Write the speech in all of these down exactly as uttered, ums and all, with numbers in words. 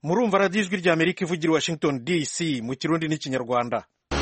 murumva radiyo ijwi rya Amerika ivugira i Washington D C mu Kirundi n'Ikinyarwanda.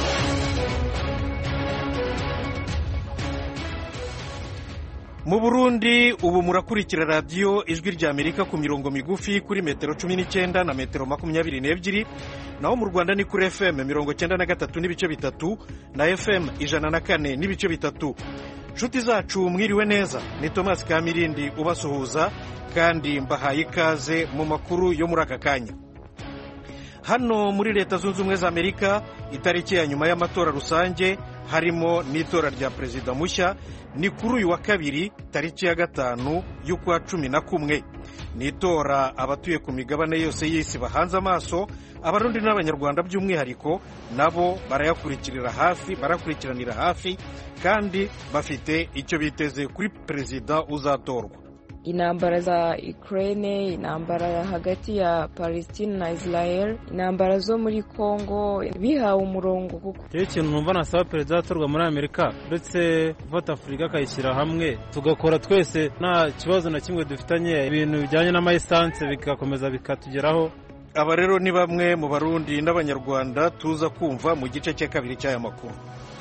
Mu Burundi ubu murakurikira radiyo ijwi rya Amerika ku mirongo migufi kuri metero cumi n'icyenda na metero makumyabiri n'ebyiri, naho mu Rwanda ni kuri F M mirongo cyenda na gatatu n'ibice bitatu na F M ijana na kane n'ibice bitatu. Nshuti zacu mwiriwe neza, ni Thomas Kamirindi ubasuhuza kandi mbahaye ikaze mu makuru yo muri aka kanya. Hano muri Leta Zunze Ubumwe za Amerika itariki ya nyuma y'amatora rusange harimo n'itora rya perezida mushya ni kuri uyu wa kabiri tariki ya gatanu y'ukwa cumi na kumwe. N'itora abatuye ku migabane yose y'isi bahanze amaso, abarundi n'abanyarwanda by'umwihariko nabo barayakurikirira hafi barakurikiranira hafi kandi bafite icyo biteze kuri perezida uzatorwa. Intambara za Ukraine, intambara hagati ya Palestine na Israel, intambara zo muri Congo bihawe umurongo kuko cyo kintu numva nasaba perezida atorwa muri Amerika ndetse gufata Afurika akayishyira hamwe tugakora twese nta kibazo na kimwe dufitanye, ibintu bijyanye n'amayisanse bigakomeza bikatugeraho. Aba rero ni bamwe mu Barundi n'Abanyarwanda tuza kumva mu gice cya kabiri cy'aya makuru.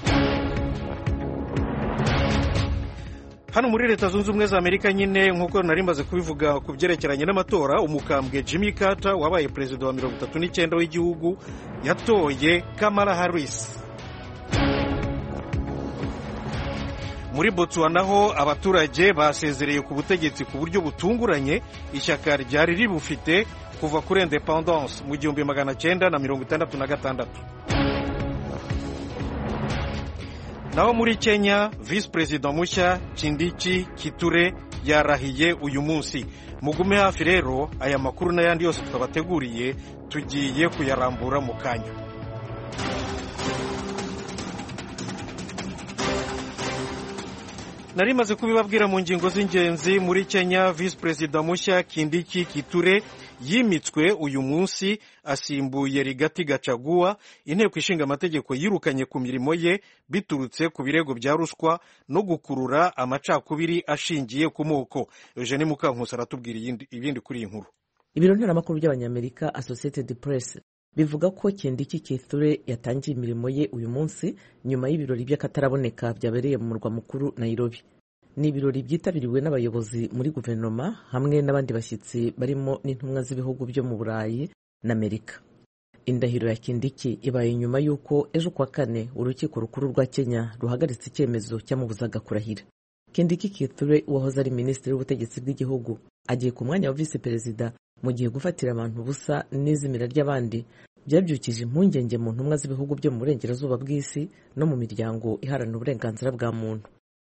Hano muri Leta Zunze Ubumwe za Amerika nyine nk'uko nari maze kubivuga ku byerekeranye n'amatora, umukambwe Jimmy Carter wabaye perezida wa mirongo itatu n'icyenda w'igihugu yatoye Kamala Harris. Muri Botswana ho abaturage basezereye ku butegetsi ku buryo butunguranye ishyaka ryari ribufite kuva kuri independence mu gihumbi magana cyenda na mirongo itandatu na gatandatu. Naho muri Kenya Vice President mushya Kindiki Kithure yarahiye uyu munsi. Mugume hafi rero aya makuru n'ayandi yose twabateguriye tugiye kuyarambura mu kanya. Nari maze kubibabwira mu ngingo z'ingenzi. Muri Kenya Vice President mushya Kindiki Kithure yimitswe uyu munsi asimbuye Rigathi Gachagua. Inteko ishinga amategeko yirukanye ku mirimo ye biturutse ku birego bya ruswa no gukurura amacakubiri ashingiye ku moko. Eugene Mukankusi aratubwira ibindi kuri iyi nkuru. Ibiro ntaramakuru by'Abanyamerika Associated Press bivuga ko Kindiki Kithure yatangiye imirimo ye uyu munsi nyuma y'ibirori by'akataraboneka byabereye mu murwa mukuru Nairobi. Ni ibirori byitabiriwe n'abayobozi muri guverinoma hamwe n'abandi bashyitsi barimo n'intumwa z'ibihugu byo mu Burayi na Amerika. Indahiro ya Kindiki ibaye nyuma y'uko ejo kwa kane urukiko rukuru rwa Kenya ruhagaritse icyemezo cyamubuzaga kurahira. Kindiki Kithure wahoze ari minisitiri w'ubutegetsi bw'igihugu agiye ku mwanya wa vice perezida mu gihe gufatira abantu busa n'izimira ry'abandi byabyukije impungenge mu ntumwa z'ibihugu byo mu burengerazuba bw'isi no mu miryango iharanira uburenganzira bwa muntu.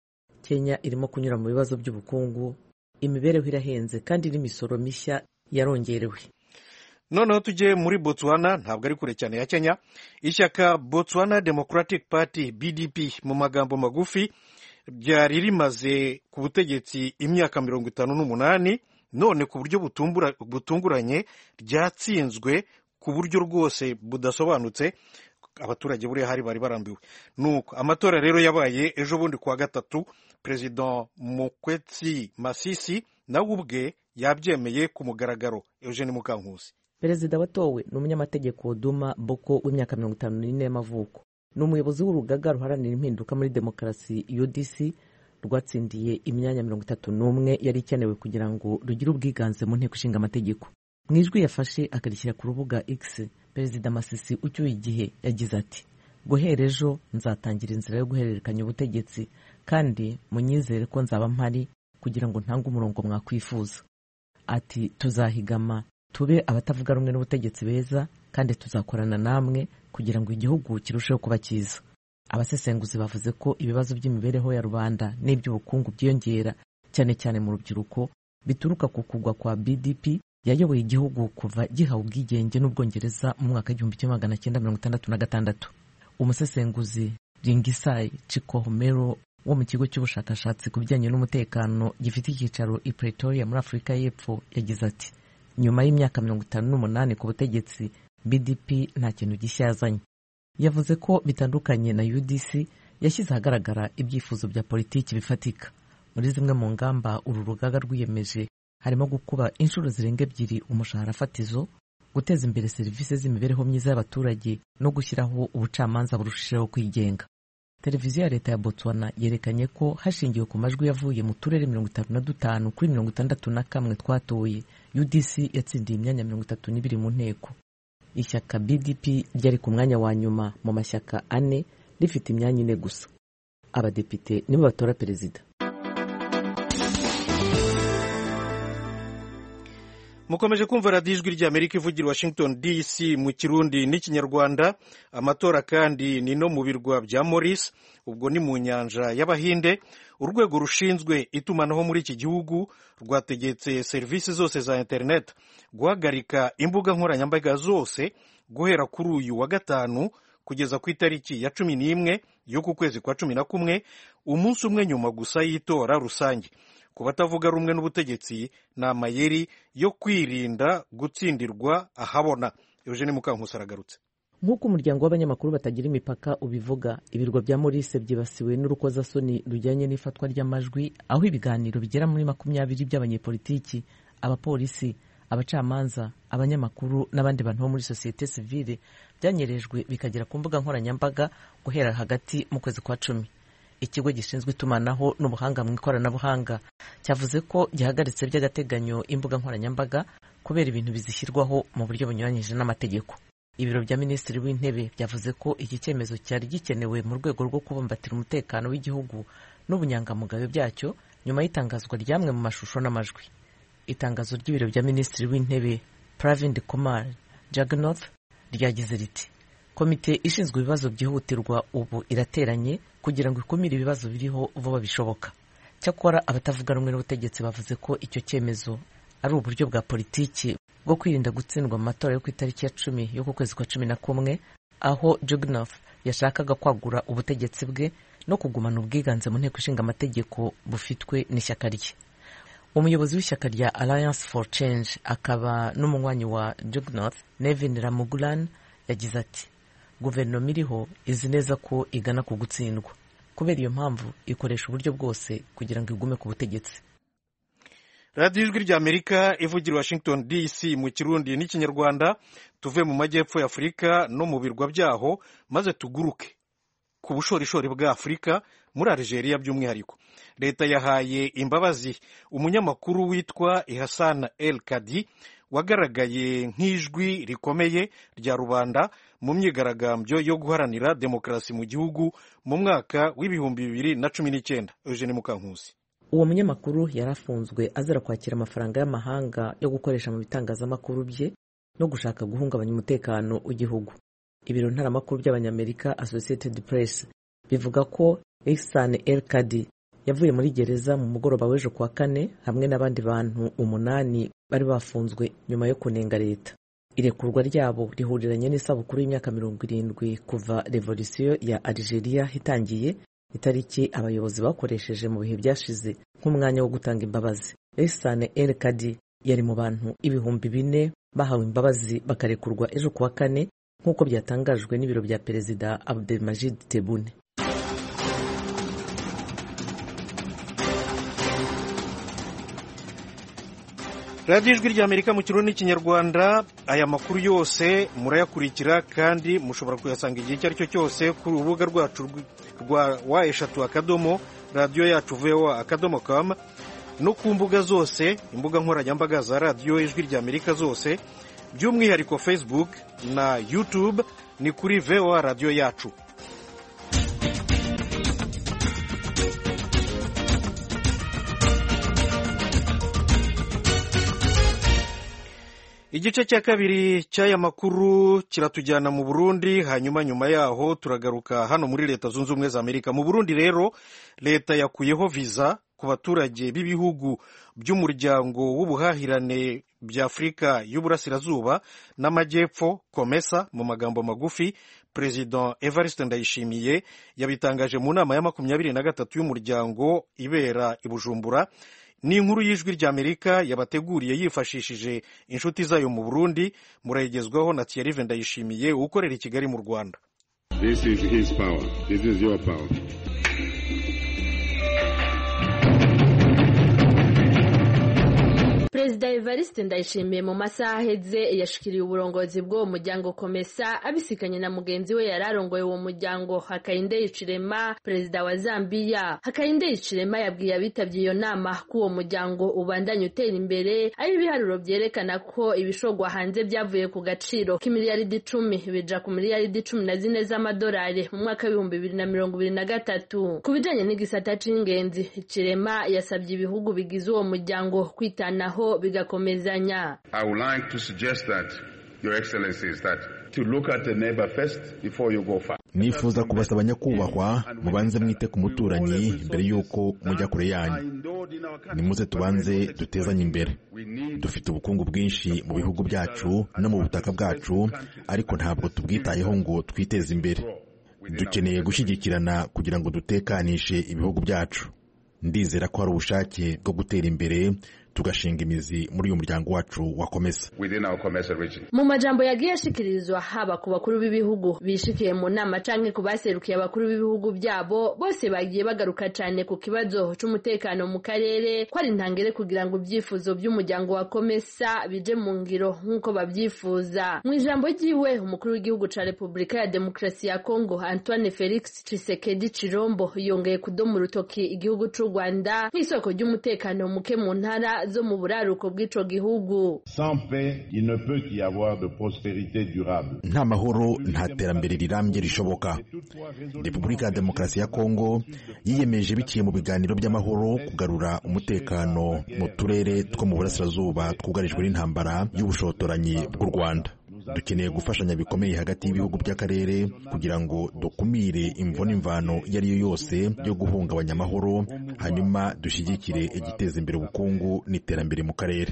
Kenya irimo kunyura mu bibazo by'ubukungu, imibereho irahenze kandi n'imisoro mishya yarongerewe. Noneho tujye muri Botswana, ntabwo ari kure cyane ya Kenya. Ishyaka Botswana Democratic Party B D P mu magambo magufi ryari rimaze ku butegetsi imyaka mirongo itanu n'umunani, none ku buryo butunguranye ryatsinzwe ku buryo rwose budasobanutse. Abaturage buriya hari bari barambiwe. Nuko amatora rero yabaye ejo bundi kuwa gatatu. President Mokwetsi Masisi nawe ubwe yabyemeye ku mugaragaro. Eugene Mukankusi. Perezida watowe ni umunyamategeko Duma Boko w'imyaka mirongo itanu n'ine y'amavuko. Ni umuyobozi w'urugaga ruharanira impinduka muri demokarasi U D C rwatsindiye imyanya mirongo itatu n'umwe yari ikenewe kugira ngo rugire ubwiganze mu nteko ishinga amategeko. Mu ijwi yafashe akarishyira ku rubuga X, Perezida Masisi ucyuye igihe yagize ati: guhera ejo nzatangira inzira yo guhererekanya ubutegetsi kandi munyizere ko nzaba mpari kugira ngo ntange umurongo mwakwifuza. Ati tuzahigama tube abatavuga rumwe n'ubutegetsi beza kandi tuzakorana namwe kugira ngo igihugu kirusheho kuba cyiza. Abasesenguzi bavuze ko ibibazo by'imibereho ya rubanda n'iby'ubukungu byiyongera cyane cyane mu rubyiruko bituruka ku kugwa kwa B D P yayoboye igihugu kuva gihawe ubwigenge n'Ubwongereza mu mwaka w'igihumbi kimwe magana cyenda mirongo itandatu na gatandatu. Umusesenguzi Ringisai Chikohomero wo mu kigo cy'ubushakashatsi ku bijyanye n'umutekano gifite icyicaro i Pretoria muri Afurika y'Epfo yagize ati: nyuma y'imyaka mirongo itanu n'umunani ku butegetsi B D P nta kintu gishya yazanye. Yavuze ko bitandukanye na U D C yashyize ahagaragara ibyifuzo bya politiki bifatika. Muri zimwe mu ngamba uru rugaga rwiyemeje harimo gukuba inshuro zirenga ebyiri umushahara fatizo, guteza imbere serivisi z'imibereho myiza y'abaturage no gushyiraho ubucamanza burushijeho kwigenga. Televiziyo ya leta ya Botswana yerekanye ko hashingiwe ku majwi yavuye mu turere mirongo itanu na dutanu kuri mirongo itandatu na kamwe twatoye, U D C yatsindiye imyanya mirongo itatu n'ibiri mu nteko. Ishyaka B D P ryari ku mwanya wa nyuma mu mashyaka ane rifite imyanya ine gusa. Abadepite nibo batora perezida. Mukomeje kumva radiyo ijwi ry'Amerika ivugira Washington D C mu Kirundi n'Ikinyarwanda. Amatora kandi ni no mu birwa bya Maurice, ubwo ni mu nyanja y'Abahinde. Urwego rushinzwe itumanaho muri iki gihugu rwategetse serivisi zose za internet guhagarika imbuga nkoranyambaga zose guhera kuri uyu wa gatanu kugeza ku itariki ya cumi n'imwe y'uku kwezi kwa cumi na kumwe, umunsi umwe nyuma gusa y'itora rusange. Ku batavuga rumwe n'ubutegetsi ni amayeri yo kwirinda gutsindirwa ahabona. Eugene Mukankusi aragarutse. Nk'uko umuryango w'abanyamakuru batagira imipaka ubivuga, ibirwa bya Maurice byibasiwe n'urukozasoni rujyanye n'ifatwa ry'amajwi, aho ibiganiro bigera muri makumyabiri by'abanyepolitiki, abapolisi, abacamanza, abanyamakuru n'abandi bantu bo muri sosiyete sivile byanyerejwe bikagera ku mbuga nkoranyambaga guhera hagati mu kwezi kwa cumi. Ikigo gishinzwe itumanaho n'ubuhanga mu ikoranabuhanga cyavuze ko gihagaritse by'agateganyo imbuga nkoranyambaga kubera ibintu bizishyirwaho mu buryo bunyuranyije n'amategeko. Ibiro bya Minisitiri w'Intebe byavuze ko iki cyemezo cyari gikenewe mu rwego rwo kubumbatira umutekano w'igihugu n'ubunyangamugayo byacyo nyuma y'itangazwa ryamwe mu mashusho n'amajwi. Itangazo ry'ibiro bya Minisitiri w'Intebe Pravind Kumar Jagannath ryagize riti: komite ishinzwe ibibazo byihutirwa ubu irateranye kugira ngo ikumire ibibazo biriho vuba bishoboka. Cyakora abatavuga rumwe n'ubutegetsi bavuze ko icyo cyemezo ari uburyo bwa politiki bwo kwirinda gutsindwa mu matora yo ku itariki ya cumi yo ku kwezi kwa cumi na kumwe, aho Jagannath yashakaga kwagura ubutegetsi bwe no kugumana ubwiganze mu nteko ishinga amategeko bufitwe n'ishyaka rye. Umuyobozi w'ishyaka rya Alliance for Change akaba n'umunywanyi wa Jagannath, Nevin Ramugulan, yagize ati: guverinoma iriho izi neza ko igana ku gutsindwa, kubera iyo mpamvu ikoresha uburyo bwose kugira ngo igume ku butegetsi. radiyo ijwi ry'Amerika ivugira Washington D C mu Kirundi n'Ikinyarwanda. Tuve mu majyepfo ya Afurika no mu birwa byaho maze tuguruke ku bushorishori bwa Afurika muri Algeria by'umwihariko. Leta yahaye imbabazi umunyamakuru witwa Ihassan El Kadi wagaragaye nk'ijwi rikomeye rya rubanda mu myigaragambyo yo guharanira demokarasi mu gihugu mu mwaka w'ibihumbi bibiri na cumi n'icyenda. Eugene Mukankusi. Uwo munyamakuru yarafunzwe azira kwakira amafaranga y'amahanga yo gukoresha mu bitangazamakuru bye no gushaka guhungabanya umutekano w'igihugu. Ibiro ntaramakuru by'Abanyamerika Associated Press bivuga ko Ihassan El Kadi yavuye muri gereza mu mugoroba w'ejo kuwa kane hamwe n'abandi bantu umunani bari bafunzwe nyuma yo kunenga leta. Irekurwa ryabo rihuriranye n'isabukuru y'imyaka mirongo irindwi kuva revolisiyo ya Algeria itangiye, itariki abayobozi bakoresheje mu bihe byashize nk'umwanya wo gutanga imbabazi. Ihassan El Kadi yari mu bantu ibihumbi bine bahawe imbabazi bakarekurwa ejo kuwa kane nk'uko byatangajwe n'ibiro bya Perezida Abdelmajid Tebboune. radiyo ijwi ry'Amerika mu Kirundi n'Ikinyarwanda. Aya makuru yose murayakurikira kandi mushobora kuyasanga igihe icyo ari cyo cyose ku rubuga rwacu rwa wa eshatu akadomo radiyo yacu voa akadomo com no ku mbuga zose, imbuga nkoranyambaga za radiyo ijwi ry'Amerika zose, by'umwihariko Facebook na YouTube ni kuri voa radiyo yacu. Igice cya kabiri cy'aya makuru kiratujyana mu Burundi, hanyuma nyuma yaho turagaruka hano muri Leta Zunze Ubumwe za Amerika. Mu Burundi rero leta yakuyeho visa ku baturage b'ibihugu by'umuryango w'ubuhahirane bya Afurika y'Uburasirazuba n'Amajyepfo, COMESA mu magambo magufi. President Evariste Ndayishimiye yabitangaje mu nama ya makumyabiri na gatatu y'umuryango ibera i Bujumbura. Ni inkuru y'ijwi ry'Amerika yabateguriye yifashishije inshuti zayo mu Burundi. Murayigezwaho na Thierry Ndayishimiye ukorera i Kigali mu Rwanda. This is his power. This is your power. Perezida Perezida Evariste Ndayishimiye mu masaha aheze yashikiriye uburongozi bw'uwo muryango Komesa abisikanye na mugenzi we yararongoye uwo muryango Hakainde Hichilema, perezida wa Zambia. Hakainde Hichilema yabwiye abitabye iyo nama ko uwo muryango ubandanya utera imbere, ari ibiharuro byerekana ko ibishogwa hanze byavuye ku gaciro k'imiliyaridi icumi bija ku miliyaridi cumi na zine z'amadolari mu mwaka w'ibihumbi bibiri na mirongo ibiri na gatatu. Ku bijanye n'igisata c'ingenzi, Hichilema yasabye ibihugu bigize uwo muryango kwitanaho bigakomezanya. I would like to suggest that, Your Excellencies, that to look at the neighbor first before you go far. Nifuza kubasaba nyakubahwa mubanze mwite ku muturanyi mbere yuko mujya kure yanyu. Nimuze tubanze dutezanye imbere. Dufite ubukungu bwinshi mu bihugu byacu no mu butaka bwacu, ariko ntabwo tubwitayeho ngo twiteze imbere. Dukeneye gushyigikirana kugira ngo dutekanishe ibihugu byacu. Ndizera ko hari ubushake bwo gutera imbere tugashinga imizi muri uyu muryango wacu wa Komesa. Mu majambo yagiye ashikirizwa haba ku bakuru b'ibihugu bishikiye mu nama canke ku baserukiye abakuru b'ibihugu byabo, bose bagiye bagaruka cyane ku kibazo c'umutekano mu karere, ko ari intangere kugira ngo ibyifuzo by'umuryango wa Komesa bije mu ngiro nk'uko babyifuza. Mu ijambo ryiwe, umukuru w'igihugu ca Repubulika ya Demokarasi ya Kongo Antoine Felix Tshisekedi Chilombo yongeye kudoma urutoki igihugu c'u Rwanda nk'isoko ry'umutekano muke mu ntara zo mu buraruko bw'ico gihugu. Sans paix, il ne peut y avoir de prospérité durable. Nta mahoro nta terambere rirambye rishoboka. Repubulika ya Demokarasi ya Kongo yiyemeje biciye mu biganiro by'amahoro kugarura umutekano mu turere two mu burasirazuba twugarijwe n'intambara y'ubushotoranyi bw'u Rwanda. Dukeneye gufashanya bikomeye hagati y'ibihugu by'akarere kugira ngo dukumire imvo n'imvano iyo ari yo yose yo guhungabanya amahoro, hanyuma dushyigikire igiteza imbere ubukungu n'iterambere mu karere.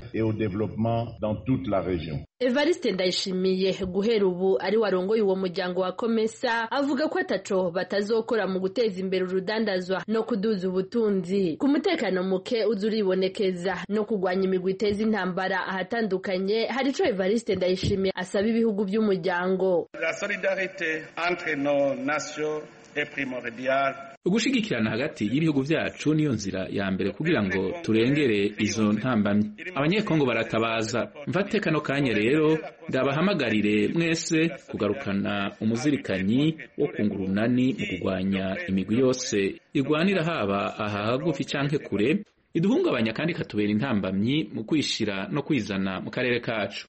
Evariste Ndayishimiye guhera ubu ari warongoye uwo muryango wa Komesa avuga ko ataco batazokora mu guteza imbere urudandazwa no kuduza ubutunzi, ku mutekano muke uzuribonekeza no kugwanya imigwi iteza intambara ahatandukanye. Hari ico Evariste Ndayishimiye asaba ibihugu by'umuryango. La solidarité entre nos nations est primordiale. Ugushigikirana hagati y'ibihugu byacu niyo nzira ya mbere kugira ngo turengere izo ntambamye. Abanyekongo baratabaza. Mvatekano kanye rero ndabahamagarire mwese kugarukana umuzirikanyi wo kungurunani mu kugwanya imigwi yose igwanira haba aha hagufi canke kure, iduhungabanya kandi katubera intambamyi mu kwishira no kwizana mu karere kacu.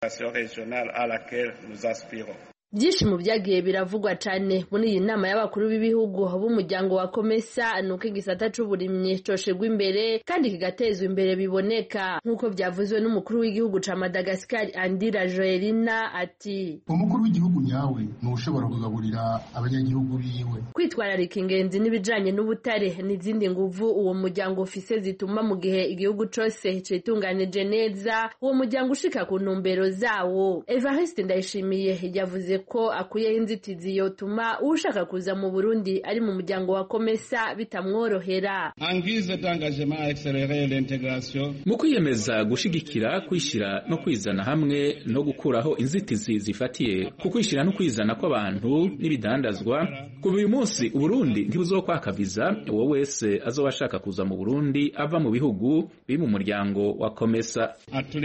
Byinshi mu byagiye biravugwa cyane muri iyi nama y'abakuru b'ibihugu b'umuryango wa Komesa nuko igisata c'uburimyi coshegwa imbere kandi kigatezwa imbere biboneka, nk'uko byavuzwe n'umukuru w'igihugu ca Madagascar Andira Joelina ati umukuru w'igihugu nyawe ntushobora kugaburira abanyagihugu biwe. Kwitwararika ingenzi n'ibijanye n'ubutare n'izindi nguvu uwo muryango ufise zituma mu gihe igihugu cose citunganije neza uwo muryango ushika ku ntumbero zawo. Evariste Ndayishimiye yavuze ko akuyeho inzitizi yotuma ushaka kuza mu Burundi ari mu muryango wa Komesa bitamworohera. Mu kwiyemeza gushigikira kwishira no kwizana hamwe no gukuraho inzitizi zifatiye ku kwishira no kwizana kw'abantu n'ibidandazwa, kuva uyu munsi Uburundi ntibuzokwaka viza uwo wese azobashaka kuza mu Burundi ava mu bihugu biri mu muryango wa Komesa.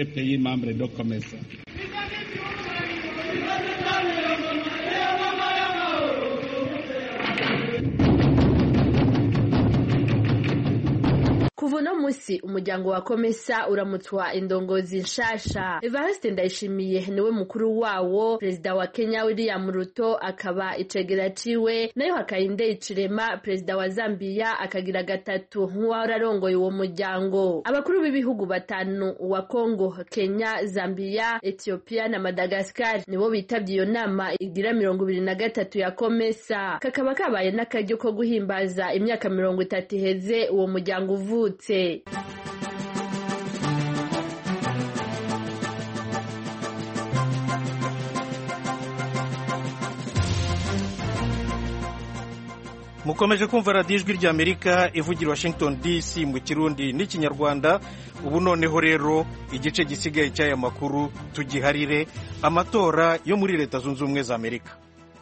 Kuva no musi umuryango wa Komesa uramutswa indongozi nshasha. Evariste Ndayishimiye niwe mukuru wawo, perezida wa Kenya William Ruto akaba icegera ciwe, nayo Hakainde Hichilema perezida wa Zambia akagira gatatu nk'uwahora arongoye uwo muryango. Abakuru b'ibihugu batanu wa Kongo, Kenya, Zambia, Ethiopia na Madagascar nibo bitavye iyo nama igira mirongo ibiri na gatatu ya Komesa. Kakaba kabaye n'akaryo ko guhimbaza imyaka mirongo itatu iheze uwo muryango uvutse. Mukomeje kumva radiyo ijwi ry'Amerika ivugira Washington D C mu Kirundi n'Ikinyarwanda. Ubu noneho rero igice gisigaye cy'aya makuru tugiharire amatora yo muri Leta Zunze Ubumwe za Amerika.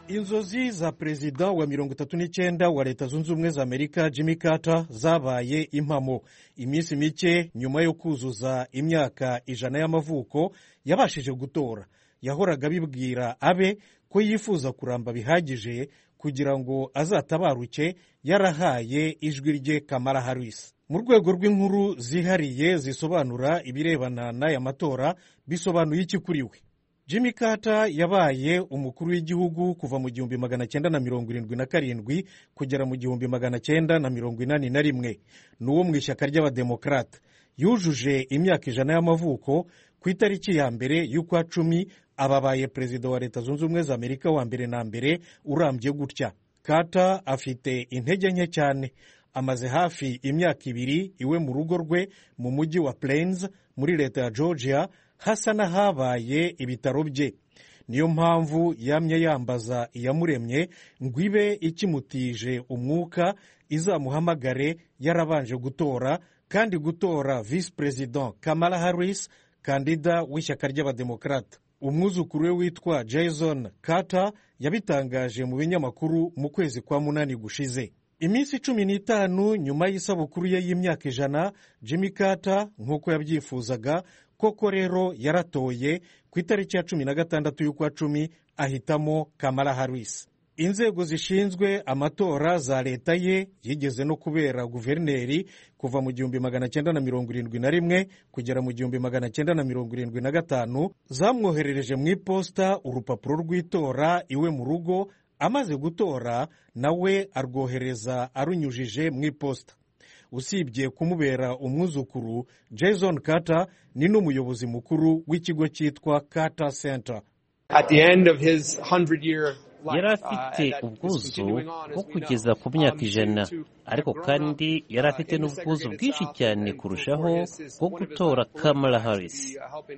inzozi za perezida wa mirongo itatu n'icyenda wa leta zunze ubumwe za amerika Jimmy Carter zabaye impamo. Iminsi mike nyuma yo kuzuza imyaka ijana y'amavuko yabashije gutora. Yahoraga abibwira abe ko yifuza kuramba bihagije kugira ngo azatabaruke yarahaye ijwi rye Kamala Harris. Mu rwego rw'inkuru zihariye zisobanura ibirebana n'aya matora bisobanuye iki kuri we? Jimmy Carter yabaye umukuru w'igihugu kuva mu gihumbi magana cyenda na mirongo irindwi na karindwi kugera mu gihumbi magana cyenda na mirongo inani na rimwe. Ni uwo mu ishyaka ry'abademokarate. Yujuje imyaka ijana y'amavuko ku itariki ya mbere y'ukwa cumi ababaye perezida wa leta zunze ubumwe za amerika wa mbere na mbere urambye gutya. Carter afite intege nke cyane. Amaze hafi imyaka ibiri iwe mu rugo rwe mu mujyi wa Plains muri leta ya Georgia, hasa n'ahabaye ibitaro bye. Niyo mpamvu yamye yambaza iyamuremye ngo ibe ikimutije umwuka izamuhamagare yarabanje gutora, kandi gutora vice president Kamala Harris, kandida w'ishyaka ry'abademokarate. Umwuzukuru we witwa Jason Carter yabitangaje mu binyamakuru mu kwezi kwa munani gushize. Iminsi cumi n'itanu nyuma y'isabukuru ye y'imyaka ijana, Jimmy Carter nk'uko yabyifuzaga koko rero yaratoye ku itariki ya cumi na gatandatu y'ukwa cumi ahitamo Kamala Harris. Inzego zishinzwe amatora za leta ye yigeze no kubera guverineri kuva mu gihumbi magana cyenda na mirongo irindwi na rimwe kugera mu gihumbi magana cyenda na mirongo irindwi na gatanu, zamwoherereje mu iposita urupapuro rw'itora iwe mu rugo. Amaze gutora nawe arwohereza arunyujije mu iposita. Usibye kumubera umwuzukuru, Jason Carter ni n'umuyobozi mukuru w'ikigo cyitwa Carter Center. At the end of his hundred year yari afite ubwuzu bwo kugeza ku myaka ijana, ariko kandi yari afite n'ubwuzu bwinshi cyane kurushaho bwo gutora Kamala Harris.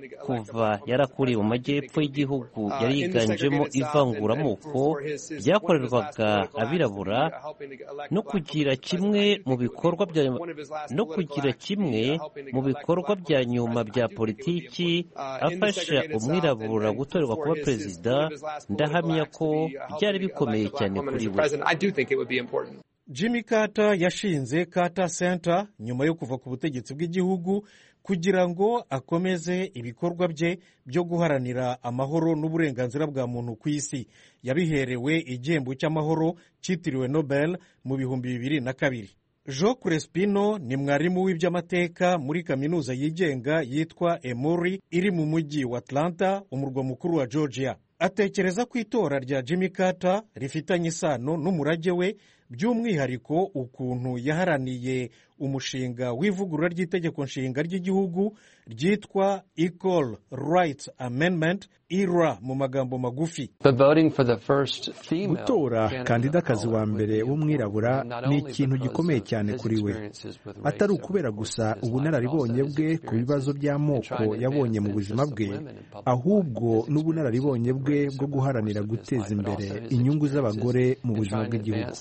Kuva yarakuriye mu majyepfo y'igihugu yari yiganjemo ivanguramoko ryakorerwaga abirabura, no kugira kimwe mu bikorwa bya no kugira kimwe mu bikorwa bya nyuma bya politiki afasha umwirabura gutorerwa kuba perezida, ndahamya ko byari bikomeye cyane kuri we. Jimmy Carter yashinze Carter Center nyuma yo kuva ku butegetsi bw'igihugu kugira ngo akomeze ibikorwa bye byo guharanira amahoro n'uburenganzira bwa muntu ku isi. Yabiherewe igihembo cy'amahoro cyitiriwe Nobel mu bihumbi bibiri na kabiri. Joe Crespino ni mwarimu w'iby'amateka muri kaminuza yigenga yitwa Emory iri mu mujyi wa Atlanta, umurwa mukuru wa Georgia. Atekereza ko itora rya Jimmy Carter rifitanye isano n'umurage we, by'umwihariko ukuntu yaharaniye umushinga w'ivugurura ry'itegeko nshinga ry'igihugu ryitwa Equal Rights Amendment, I R A mu magambo magufi. Gutora kandidakazi wa mbere w'umwirabura ni ikintu gikomeye cyane kuri we, atari ukubera gusa ubunararibonye bwe ku bibazo by'amoko yabonye mu buzima bwe, ahubwo n'ubunararibonye bwe bwo guharanira guteza imbere inyungu z'abagore mu buzima bw'igihugu.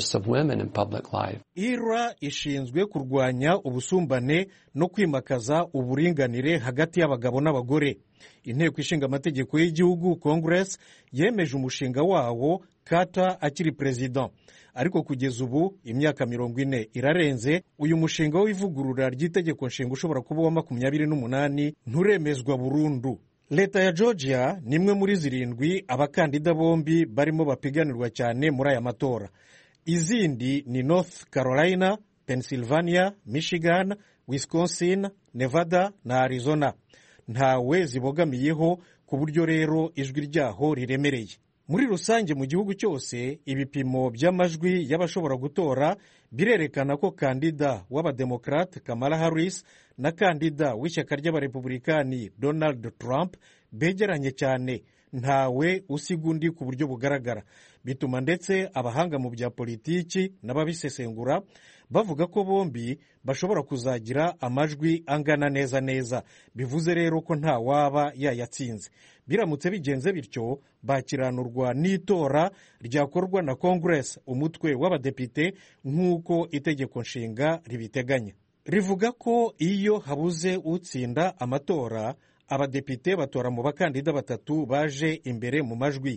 I R A ishinzwe kurwanya ubusumbane no kwimakaza uburinganire hagati y'abagabo n'abagore. Inteko ishinga amategeko y'igihugu Congress yemeje umushinga wawo Carter akiri president, ariko kugeza ubu imyaka mirongo ine irarenze uyu mushinga w'ivugurura ry'itegeko nshinga ushobora kuba wa makumyabiri n'umunani nturemezwa burundu. Leta ya Georgia ni imwe muri zirindwi abakandida bombi barimo bapiganirwa cyane muri aya matora. Izindi ni North Carolina, Pennsylvania, Michigan, Wisconsin, Nevada na Arizona. Ntawe zibogamiyeho ku buryo rero ijwi ryaho riremereye. Muri rusange mu gihugu cyose ibipimo by'amajwi y'abashobora gutora birerekana ko kandida w'abademokrate Kamala Harris na kandida w'ishyaka ry'abarepublikani Donald Trump begeranye cyane, ntawe usiga undi ku buryo bugaragara. Bituma ndetse abahanga mu bya politiki n'ababisesengura bavuga ko bombi bashobora kuzagira amajwi angana neza neza. Bivuze rero ko nta waba yayatsinze. Biramutse bigenze bityo bakiranurwa n'itora ryakorwa na Congress, umutwe w'abadepite, nk'uko itegeko nshinga ribiteganya. Rivuga ko iyo habuze utsinda amatora, abadepite batora mu bakandida batatu baje imbere mu majwi.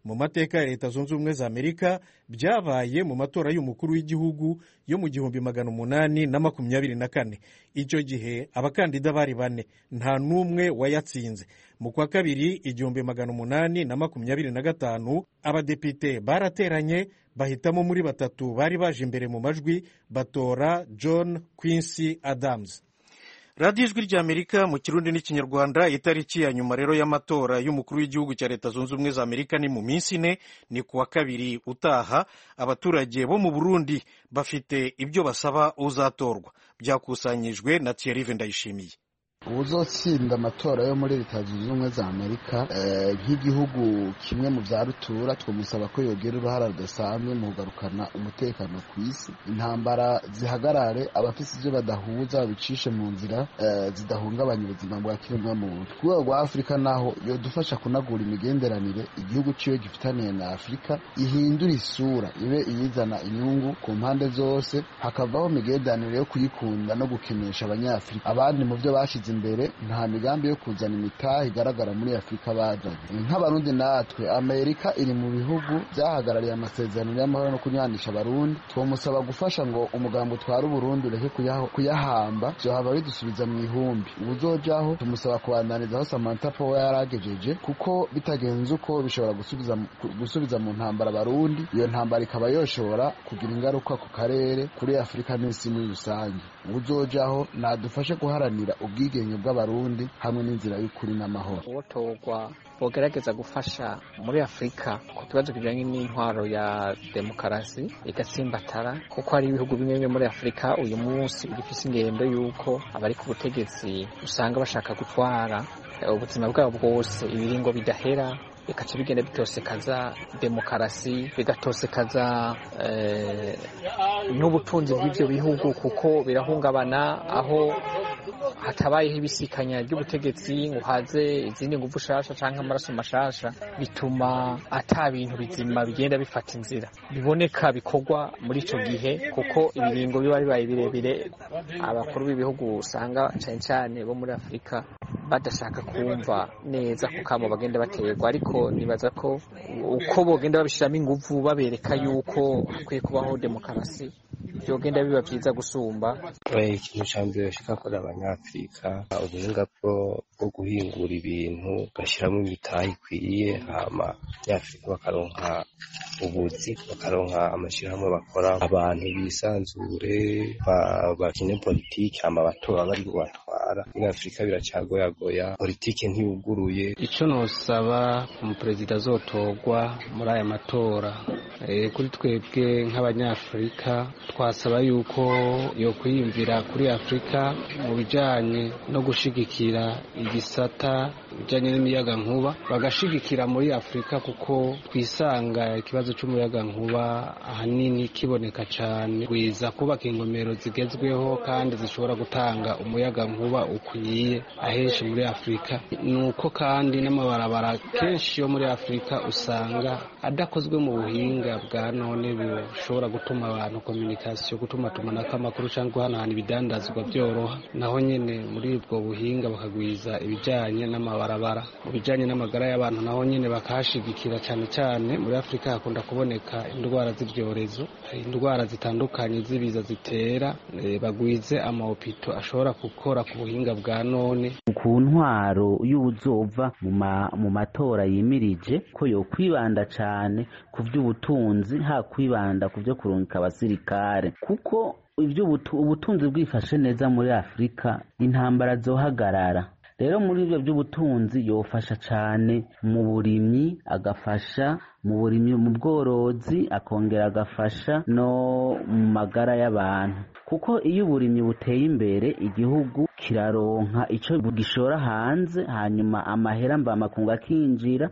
mu mateka ya leta zunze ubumwe za amerika byabaye mu matora y'umukuru w'igihugu yo mu gihumbi magana umunani na makumyabiri na kane. icyo gihe abakandida bari bane, nta n'umwe wayatsinze. mu kwa kabiri igihumbi magana umunani na makumyabiri na gatanu abadepite barateranye bahitamo muri batatu bari baje imbere mu majwi batora John Quincy Adams. radiyo ijwi ry'amerika mu kirundi n'ikinyarwanda. itariki ya nyuma rero y'amatora y'umukuru w'igihugu cya leta zunze ubumwe za amerika ni mu minsi ine, ni kuwa kabiri utaha. abaturage bo mu burundi bafite ibyo basaba uzatorwa. byakusanyijwe na Thierry Ndayishimiye. ubuzotsinda amatora yo muri leta zunze ubumwe za amerika nk'igihugu kimwe mu bya rutura twamusaba ko yogera uruhara rudasanzwe mu kugarukana umutekano ku isi, intambara zihagarare, abafite ibyo badahuza babicishe mu nzira zidahungabanya ubuzima bwa kiremwamuntu. ku rwego rwa afurika naho yodufasha kunagura imigenderanire igihugu ciwe gifitaniye na afurika ihindura isura ibe iyizana inyungu ku mpande zose, hakavaho imigenderanire yo kuyikunda no gukenesha abanyafurika. abandi mu byo bashize imbere nta migambi yo kuzana imitahe igaragara muri afurika bajanye. nk'abarundi natwe amerika iri mu bihugu byahagarariye amasezerano y'amahoro no kunyanisha abarundi, twomusaba gufasha ngo umugambi utwara uburundi ureke kuyahamba, vyohava bidusubiza mu ihumbi. ubuzojaho tumusaba kubandaniza aho Samantha Power yaragejeje, kuko bitagenze uko bishobora gusubiza gusubiza mu ntambara abarundi. iyo ntambara ikaba yoshobora kugira ingaruka ku karere, kuri afurika n'isi muri rusange. ubuzojaho nadufashe guharanira ubwige bw'abarundi hamwe n'inzira y'ukuri n'amahoro. uwotorwa bogerageza gufasha muri afurika ku kibazo kijanye n'intwaro ya demokarasi igatsimbatara, kuko hari ibihugu bimwe bimwe muri afurika uyu munsi bigifise ingendo y'uko abari ku butegetsi usanga bashaka gutwara ubuzima bwabo bwose ibiringo bidahera, bikaca bigenda bitosekaza demokarasi, bigatosekaza eh, n'ubutunzi bw'ivyo bihugu, kuko birahungabana aho hatabayeho ibisikanya ry'ubutegetsi ngo haze izindi nguvu shasha canke amaraso mashasha, bituma ata bintu bizima bigenda bifata inzira biboneka bikorwa muri ico gihe, kuko ibiringo biba bibaye birebire. abakuru b'ibihugu usanga cane cane bo muri afurika badashaka kumva neza kukamo bagenda baterwa, ariko nibaza ko uko bogenda babishiramo inguvu babereka yuko hakwiye kubaho demokarasi byogenda biba byiza gusumba. ikintu ca mbere bashika kuri abanyafurika ubuhinga bwo guhingura ibintu gashyiramo imitahe ikwiye, hama abanyafurika bakaronka ubuzi, bakaronka amashyirahamwe bakora, abantu bisanzure bakine politiki, hama batora bari kubatwara. muri afurika biracagoyagoya, politiki ntiyuguruye. ico nosaba umuperezida azotorwa muri aya matora, kuri twebwe nk'abanyafurika twasaba yuko yo kwiyumvira kuri afurika mu bijanye no gushigikira igisata bijanye n'imiyaga nkuba, bagashigikira muri afurika, kuko twisanga ikibazo c'umuyaga nkuba ahanini kiboneka cane, gwiza kubaka ingomero zigezweho kandi zishobora gutanga umuyaga nkuba ukwiye ahenshi muri afurika. nuko kandi n'amabarabara kenshi yo muri afurika usanga adakozwe mu buhinga bwa none bishobora gutuma abantu communication, gutuma tumanako amakuru cyangwa guhanahana ibidandazwa byoroha. naho nyene muri ubwo buhinga bakagwiza ibijanye n'amabarabara. mu bijanye n'amagara y'abantu naho nyene bakahashigikira cyane cyane. muri afurika hakunda kuboneka indwara z'ibyorezo, indwara zitandukanye z'ibiza zitera, e, bagwize amahopito ashobora gukora ku buhinga bwa none. ku ntwaro y'uzova mu matora yimirije ko yo kwibanda cyane ku by'ubutunzi, ha kwibanda ku byo kurungika abasirikare, kuko ibyo ubutunzi bwifashe neza muri afurika intambara zohagarara. rero muri ibyo by'ubutunzi yofasha cyane mu burimyi, agafasha mu burimyi, mu bworozi, akongera agafasha no mu magara y'abantu, kuko iyo uburimyi buteye imbere igihugu kiraronka ico gishora hanze, hanyuma amahera mba makungu akinjira.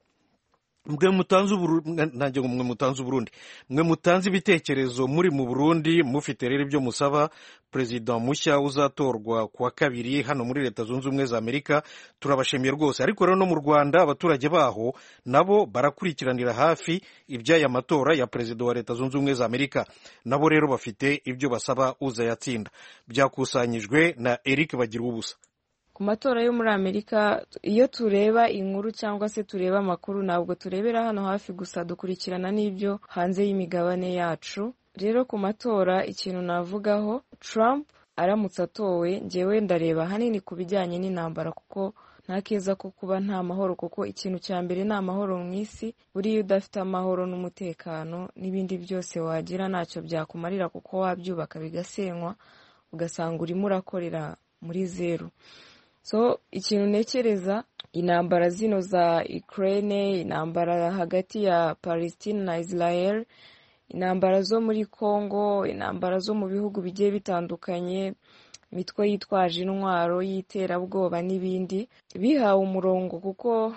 mwe mutanze nanjye mwe mutanze Burundi mwe mutanze ibitekerezo muri mu Burundi, mufite rero ibyo musaba perezida mushya uzatorwa kuwa kabiri hano muri leta zunze ubumwe za Amerika. turabashimiye rwose. ariko rero no mu Rwanda abaturage baho nabo barakurikiranira hafi iby'aya matora ya perezida wa leta zunze ubumwe za Amerika, nabo rero bafite ibyo basaba uzayatsinda. byakusanyijwe na Eric Bagiruwubusa. ku matora yo muri Amerika iyo tureba inkuru cyangwa se tureba amakuru ntabwo turebera hano hafi gusa, dukurikirana n'ibyo hanze y'imigabane yacu. Rero ku matora ikintu navugaho, Trump aramutse atowe, njyewe ndareba hanini ku bijyanye n'intambara, kuko nta keza ko kuba nta mahoro, kuko ikintu cya mbere ni amahoro mu isi. Buriya udafite amahoro n'umutekano n'ibindi byose wagira ntacyo byakumarira, kuko wabyubaka bigasenywa ugasanga urimo urakorera muri zeru. So ikintu ntekereza, intambara zino za Ukraine, intambara hagati ya Palestine na Israel, intambara zo muri Congo, intambara zo mu bihugu bigiye bitandukanye, imitwe yitwaje intwaro y'iterabwoba n'ibindi, bihawe umurongo, kuko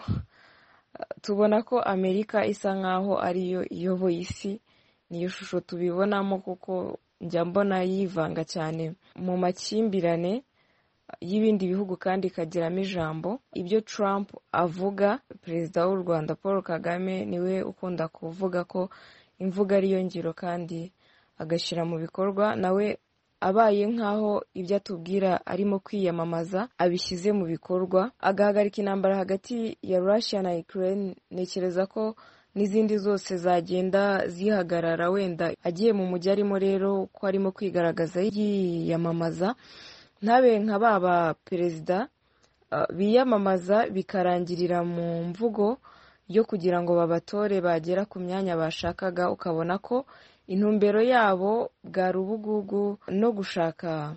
tubona ko Amerika isa nkaho ariyo iyoboye isi. Niyo shusho tubibonamo, kuko njya mbona yivanga cyane mu makimbirane y'ibindi bihugu kandi ikagiramo ijambo. Ibyo Trump avuga, perezida w'u Rwanda Paul Kagame niwe ukunda kuvuga ko imvuga ariyo ngiro kandi agashyira mu bikorwa. Nawe abaye nkaho ibyo atubwira arimo kwiyamamaza abishyize mu bikorwa, agahagarika intambara hagati ya Russia na Ukraine, ntekereza ko n'izindi zose zagenda zihagarara. Wenda agiye mu mujyi arimo rero ko arimo kwigaragaza yiyamamaza, ntabe nka baba perezida uh, biyamamaza bikarangirira mu mvugo yo kugira ngo babatore bagera ku myanya bashakaga, ukabona ko intumbero yabo bwari ubugugu no gushaka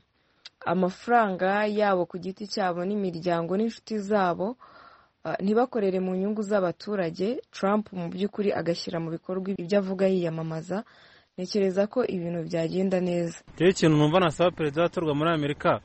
amafaranga yabo ku giti cyabo n'imiryango n'inshuti zabo, uh, ntibakorere mu nyungu z'abaturage. Trump mu by'ukuri agashyira mu bikorwa ibyo avuga yiyamamaza, ntekereza ko ibintu byagenda neza. Cyo ikintu numva nasaba perezida watorwa muri Amerika,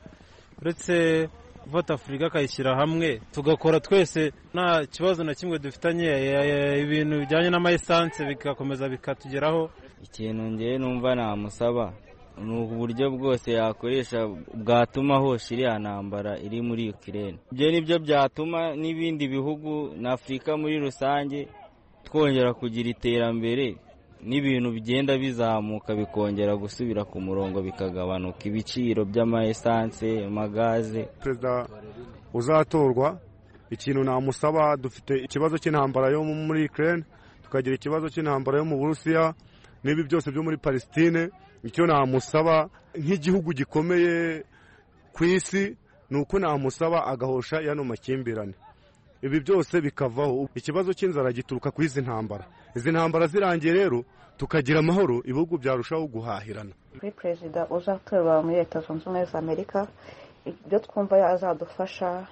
uretse gufata Afurika akayishyira hamwe tugakora twese nta kibazo na kimwe dufitanye, ibintu bijyanye n'amayisanse bigakomeza bikatugeraho. Ikintu ngewe numva namusaba ni uburyo bwose yakoresha bwatuma hosha iriya ntambara iri muri Ukraine. Ibyo nibyo byatuma n'ibindi bihugu na Afurika muri rusange twongera kugira iterambere, n'ibintu bigenda bizamuka bikongera gusubira ku murongo, bikagabanuka ibiciro by'amaesanse, amagaze. Perezida uzatorwa, ikintu namusaba, dufite ikibazo cy'intambara yo muri Ukraine, tukagira ikibazo cy'intambara yo mu Burusiya, n'ibi byose byo muri Palestine. Icyo namusaba nk'igihugu gikomeye ku isi ni uko namusaba agahosha yano makimbirane, ibi byose bikavaho. Ikibazo cy'inzara gituruka ku izi ntambara. Izi ntambara zirangiye rero tukagira amahoro, ibihugu byarushaho guhahirana. Kuri perezida uzatorwa muri Leta Zunze Ubumwe za Amerika, ibyo twumva azadufasha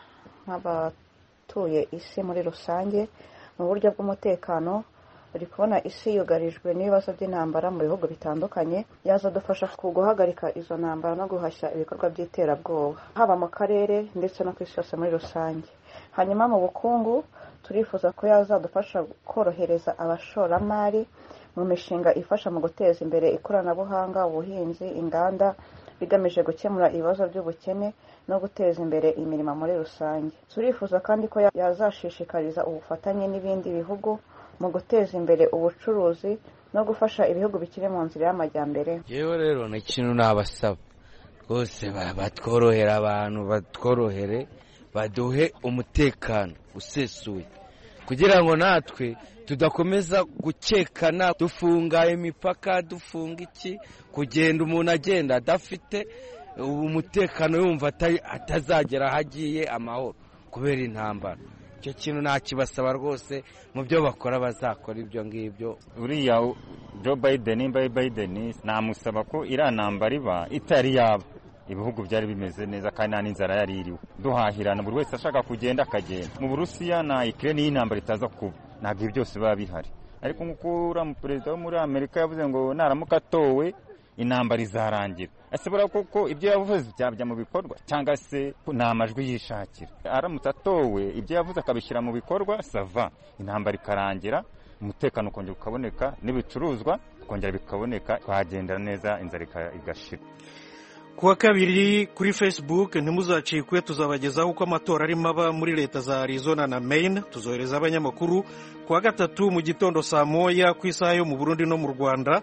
nk'abatuye isi muri rusange mu buryo bw'umutekano. Uri kubona isi yugarijwe n'ibibazo by'intambara mu bihugu bitandukanye, yazadufasha guhagarika izo ntambara no guhashya ibikorwa by'iterabwoba haba mu karere ndetse no ku isi yose muri rusange. Hanyuma mu bukungu, turifuza ko yazadufasha korohereza abashoramari mu mishinga ifasha mu guteza imbere ikoranabuhanga, ubuhinzi, inganda, bigamije gukemura ibibazo by'ubukene no guteza imbere imirimo muri rusange. Turifuza kandi ko yazashishikariza ubufatanye n'ibindi bihugu mu guteza imbere ubucuruzi no gufasha ibihugu bikiri mu nzira y'amajyambere. Yewe rero ni ikintu nabasaba rwose, batworohera abantu, batworohere, baduhe umutekano usesuye, kugira ngo natwe tudakomeza gukekana, dufunga imipaka, dufunga iki, kugenda umuntu agenda adafite umutekano, yumva atazagera ahagiye amahoro kubera intambara. Icyo kintu nakibasaba rwose, mu byo bakora bazakora ibyo ngibyo. Uriya Joe Biden Biden namusaba ko iriya ntambara iba itari yaba, ibihugu byari bimeze neza kandi nta n'inzara yari iriho, duhahirana, buri wese ashaka kugenda akagenda. Mu Burusiya na Ukraine y'intambara itaza kuba, ntabwo ibi byose biba bihari. Ariko nk'uko uriya perezida wo muri Amerika yavuze ngo naramuka atowe intambara izarangira, asibura koko ibyo yavuze byabya mu bikorwa cyangwa se ni amajwi yishakira. Aramutse atowe ibyo yavuze akabishyira mu bikorwa, sava, intambara ikarangira, umutekano ukongera ukaboneka, n'ibicuruzwa ukongera bikaboneka, twagendera neza, inzara igashira. Kuwa kabiri kuri Facebook ntimuzacikwe, tuzabagezaho uko amatora arimo aba muri leta za Arizona na Maine. Tuzohereza abanyamakuru kuwa gatatu mu gitondo saa moya ku isaha yo mu Burundi no mu Rwanda.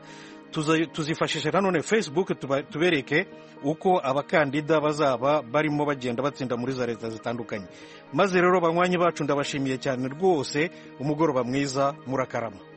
tuzifashisha nanone Facebook tubereke uko abakandida bazaba barimo bagenda batsinda muri za leta zitandukanye. Maze rero banywanyi bacu ndabashimiye cyane rwose, umugoroba mwiza, murakarama.